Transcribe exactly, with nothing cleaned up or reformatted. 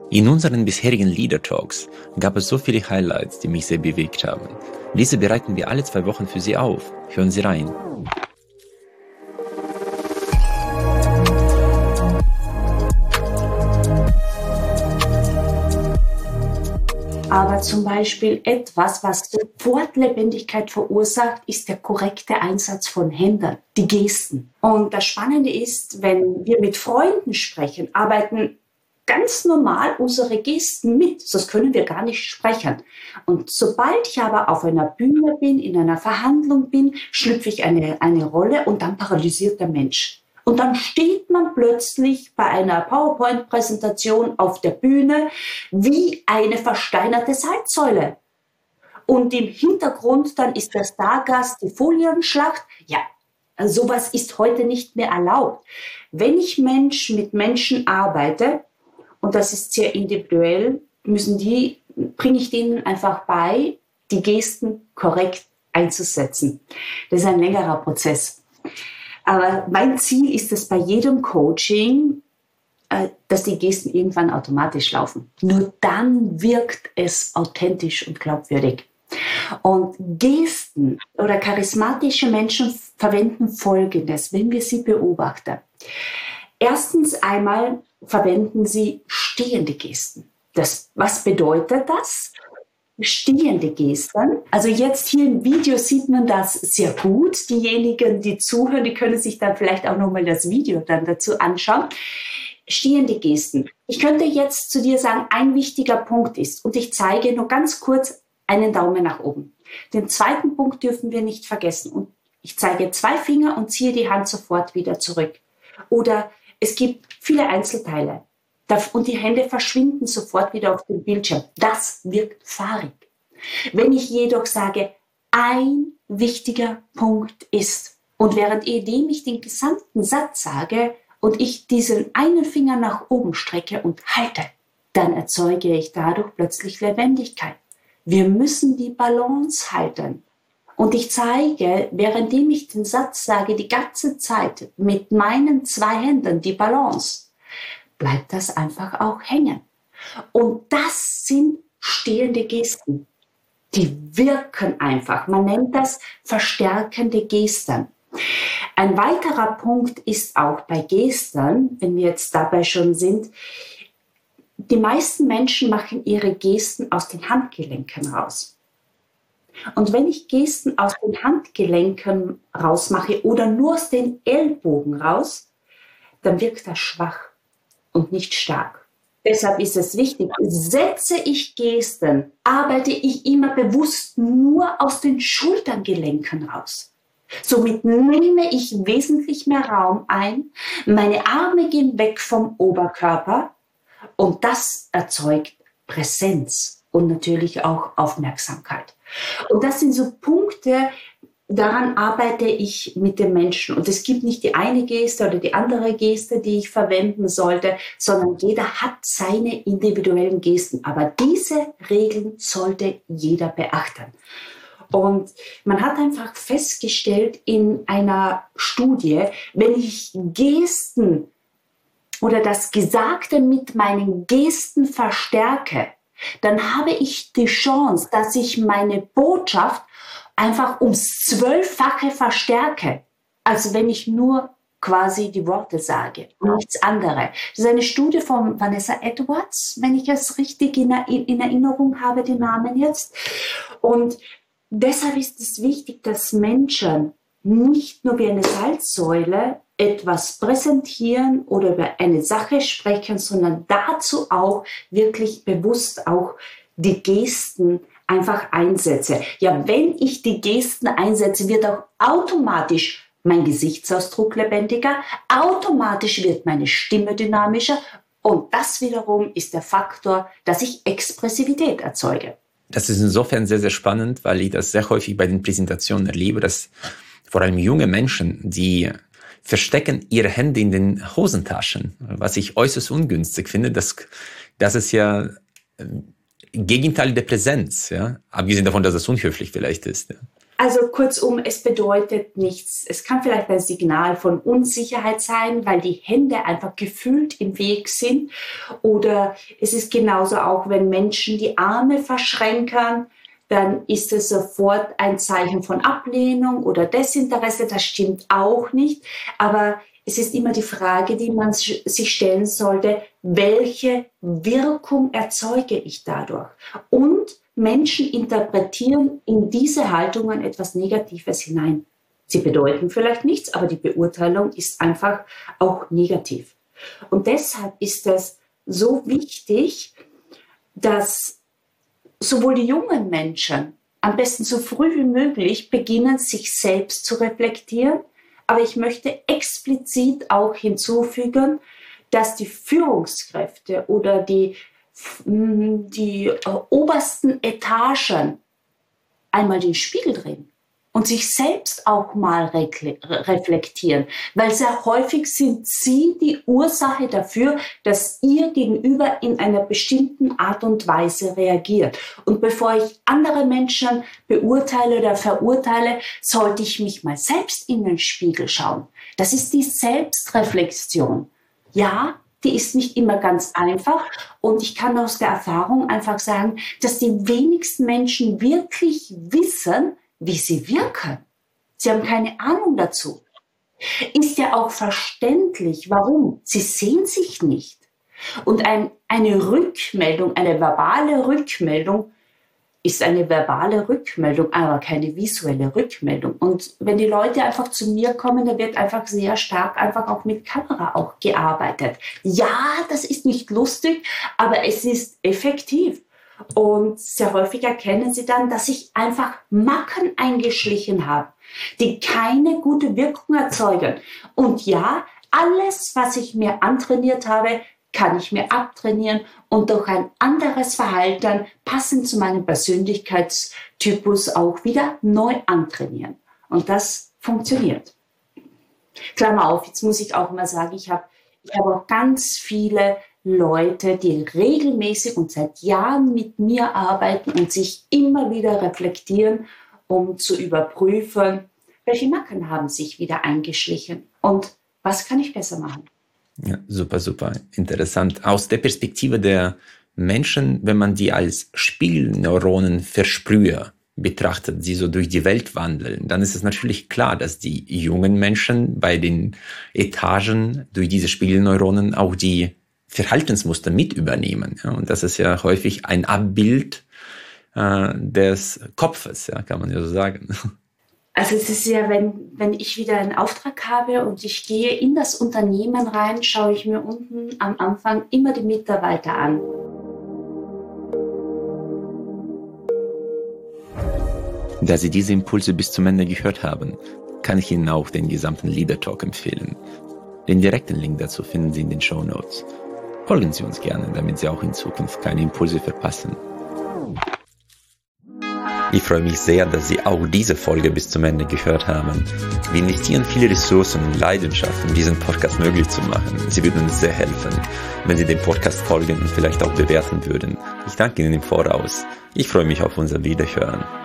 In unseren bisherigen Leader Talks gab es so viele Highlights, die mich sehr bewegt haben. Diese bereiten wir alle zwei Wochen für Sie auf. Hören Sie rein. Aber zum Beispiel etwas, was sofort Lebendigkeit verursacht, ist der korrekte Einsatz von Händen, die Gesten. Und das Spannende ist, wenn wir mit Freunden sprechen, arbeiten ganz normal unsere Gesten mit, sonst können wir gar nicht sprechen. Und sobald ich aber auf einer Bühne bin, in einer Verhandlung bin, schlüpfe ich eine, eine Rolle und dann paralysiert der Mensch. Und dann steht man plötzlich bei einer PowerPoint-Präsentation auf der Bühne wie eine versteinerte Salzsäule. Und im Hintergrund dann ist der Stargast, die Folienschlacht. Ja, sowas ist heute nicht mehr erlaubt. Wenn ich Mensch mit Menschen arbeite, und das ist sehr individuell, müssen die, bringe ich denen einfach bei, die Gesten korrekt einzusetzen. Das ist ein längerer Prozess. Aber mein Ziel ist es bei jedem Coaching, dass die Gesten irgendwann automatisch laufen. Nur dann wirkt es authentisch und glaubwürdig. Und Gesten oder charismatische Menschen verwenden Folgendes, wenn wir sie beobachten. Erstens einmal verwenden sie stehende Gesten. Das, was bedeutet das? Stehende Gesten. Also jetzt hier im Video sieht man das sehr gut. Diejenigen, die zuhören, die können sich dann vielleicht auch nochmal das Video dann dazu anschauen. Stehende Gesten. Ich könnte jetzt zu dir sagen, ein wichtiger Punkt ist, und ich zeige nur ganz kurz einen Daumen nach oben. Den zweiten Punkt dürfen wir nicht vergessen. Und ich zeige zwei Finger und ziehe die Hand sofort wieder zurück. Oder es gibt viele Einzelteile. Und die Hände verschwinden sofort wieder auf dem Bildschirm. Das wirkt fahrig. Wenn ich jedoch sage, ein wichtiger Punkt ist, und währenddem ich den gesamten Satz sage und ich diesen einen Finger nach oben strecke und halte, dann erzeuge ich dadurch plötzlich Lebendigkeit. Wir müssen die Balance halten. Und ich zeige, währenddem ich den Satz sage, die ganze Zeit mit meinen zwei Händen die Balance, bleibt das einfach auch hängen. Und das sind stehende Gesten. Die wirken einfach. Man nennt das verstärkende Gesten. Ein weiterer Punkt ist auch bei Gesten, wenn wir jetzt dabei schon sind, die meisten Menschen machen ihre Gesten aus den Handgelenken raus. Und wenn ich Gesten aus den Handgelenken rausmache oder nur aus den Ellbogen raus, dann wirkt das schwach und nicht stark. Deshalb ist es wichtig, setze ich Gesten, arbeite ich immer bewusst nur aus den Schultergelenken raus. Somit nehme ich wesentlich mehr Raum ein, meine Arme gehen weg vom Oberkörper und das erzeugt Präsenz und natürlich auch Aufmerksamkeit. Und das sind so Punkte, daran arbeite ich mit den Menschen. Und es gibt nicht die eine Geste oder die andere Geste, die ich verwenden sollte, sondern jeder hat seine individuellen Gesten. Aber diese Regeln sollte jeder beachten. Und man hat einfach festgestellt in einer Studie, wenn ich Gesten oder das Gesagte mit meinen Gesten verstärke, dann habe ich die Chance, dass ich meine Botschaft einfach ums Zwölffache verstärke, als wenn ich nur quasi die Worte sage, nichts anderes. Das ist eine Studie von Vanessa Edwards, wenn ich es richtig in, in Erinnerung habe, den Namen jetzt. Und deshalb ist es wichtig, dass Menschen nicht nur wie eine Salzsäule etwas präsentieren oder über eine Sache sprechen, sondern dazu auch wirklich bewusst auch die Gesten einfach einsetze. Ja, wenn ich die Gesten einsetze, wird auch automatisch mein Gesichtsausdruck lebendiger, automatisch wird meine Stimme dynamischer und das wiederum ist der Faktor, dass ich Expressivität erzeuge. Das ist insofern sehr, sehr spannend, weil ich das sehr häufig bei den Präsentationen erlebe, dass vor allem junge Menschen, die verstecken ihre Hände in den Hosentaschen, was ich äußerst ungünstig finde. Das, das ist ja Gegenteil der Präsenz, ja, abgesehen davon, dass es unhöflich vielleicht ist. Ja. Also kurzum, es bedeutet nichts. Es kann vielleicht ein Signal von Unsicherheit sein, weil die Hände einfach gefühlt im Weg sind. Oder es ist genauso auch, wenn Menschen die Arme verschränken, dann ist es sofort ein Zeichen von Ablehnung oder Desinteresse. Das stimmt auch nicht. Aber es ist immer die Frage, die man sich stellen sollte, welche Wirkung erzeuge ich dadurch? Und Menschen interpretieren in diese Haltungen etwas Negatives hinein. Sie bedeuten vielleicht nichts, aber die Beurteilung ist einfach auch negativ. Und deshalb ist es so wichtig, dass sowohl die jungen Menschen am besten so früh wie möglich beginnen, sich selbst zu reflektieren. Aber ich möchte explizit auch hinzufügen, dass die Führungskräfte oder die, die äh, obersten Etagen einmal den Spiegel drehen und sich selbst auch mal reflektieren. Weil sehr häufig sind sie die Ursache dafür, dass ihr Gegenüber in einer bestimmten Art und Weise reagiert. Und bevor ich andere Menschen beurteile oder verurteile, sollte ich mich mal selbst in den Spiegel schauen. Das ist die Selbstreflexion. Ja, die ist nicht immer ganz einfach. Und ich kann aus der Erfahrung einfach sagen, dass die wenigsten Menschen wirklich wissen, wie sie wirken. Sie haben keine Ahnung dazu. Ist ja auch verständlich. Warum? Sie sehen sich nicht. Und ein, eine Rückmeldung, eine verbale Rückmeldung ist eine verbale Rückmeldung, aber keine visuelle Rückmeldung. Und wenn die Leute einfach zu mir kommen, da wird einfach sehr stark einfach auch mit Kamera auch gearbeitet. Ja, das ist nicht lustig, aber es ist effektiv. Und sehr häufig erkennen sie dann, dass sich einfach Macken eingeschlichen haben, die keine gute Wirkung erzeugen. Und ja, alles, was ich mir antrainiert habe, kann ich mir abtrainieren und durch ein anderes Verhalten, passend zu meinem Persönlichkeitstypus, auch wieder neu antrainieren. Und das funktioniert. Klammer auf, jetzt muss ich auch mal sagen, ich habe ich habe auch ganz viele Leute, die regelmäßig und seit Jahren mit mir arbeiten und sich immer wieder reflektieren, um zu überprüfen, welche Macken haben sich wieder eingeschlichen und was kann ich besser machen. Ja, super, super interessant. Aus der Perspektive der Menschen, wenn man die als Spiegelneuronenversprüher betrachtet, sie so durch die Welt wandeln, dann ist es natürlich klar, dass die jungen Menschen bei den Etagen durch diese Spiegelneuronen auch die Verhaltensmuster mit übernehmen. Ja, und das ist ja häufig ein Abbild äh, des Kopfes, ja, kann man ja so sagen. Also es ist ja, wenn, wenn ich wieder einen Auftrag habe und ich gehe in das Unternehmen rein, schaue ich mir unten am Anfang immer die Mitarbeiter an. Da Sie diese Impulse bis zum Ende gehört haben, kann ich Ihnen auch den gesamten Leader Talk empfehlen. Den direkten Link dazu finden Sie in den Shownotes. Folgen Sie uns gerne, damit Sie auch in Zukunft keine Impulse verpassen. Ich freue mich sehr, dass Sie auch diese Folge bis zum Ende gehört haben. Wir investieren viele Ressourcen und Leidenschaft, um diesen Podcast möglich zu machen. Sie würden uns sehr helfen, wenn Sie dem Podcast folgen und vielleicht auch bewerten würden. Ich danke Ihnen im Voraus. Ich freue mich auf unser Wiederhören.